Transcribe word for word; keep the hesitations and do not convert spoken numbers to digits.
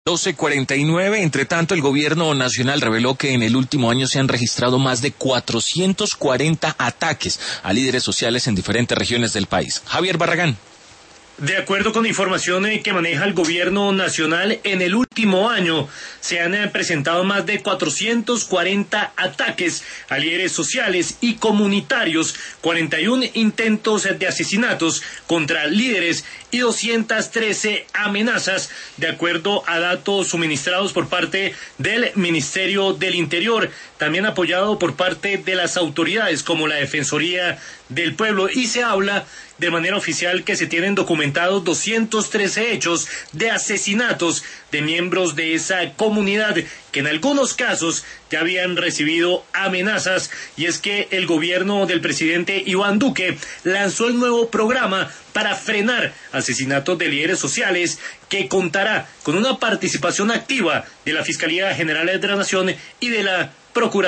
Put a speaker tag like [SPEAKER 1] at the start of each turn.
[SPEAKER 1] doce cuarenta y nueve. Entre tanto, el gobierno nacional reveló que en el último año se han registrado más de cuatrocientos cuarenta ataques a líderes sociales en diferentes regiones del país. Javier Barragán.
[SPEAKER 2] De acuerdo con información que maneja el gobierno nacional, en el último año se han presentado más de cuatrocientos cuarenta ataques a líderes sociales y comunitarios, cuarenta y uno intentos de asesinatos contra líderes y doscientas trece amenazas, de acuerdo a datos suministrados por parte del Ministerio del Interior, también apoyado por parte de las autoridades como la Defensoría del Pueblo, y se habla de manera oficial que se tienen documentados doscientos trece hechos de asesinatos de miembros de esa comunidad que en algunos casos ya habían recibido amenazas, y es que el gobierno del presidente Iván Duque lanzó el nuevo programa para frenar asesinatos de líderes sociales, que contará con una participación activa de la Fiscalía General de la Nación y de la Procuraduría.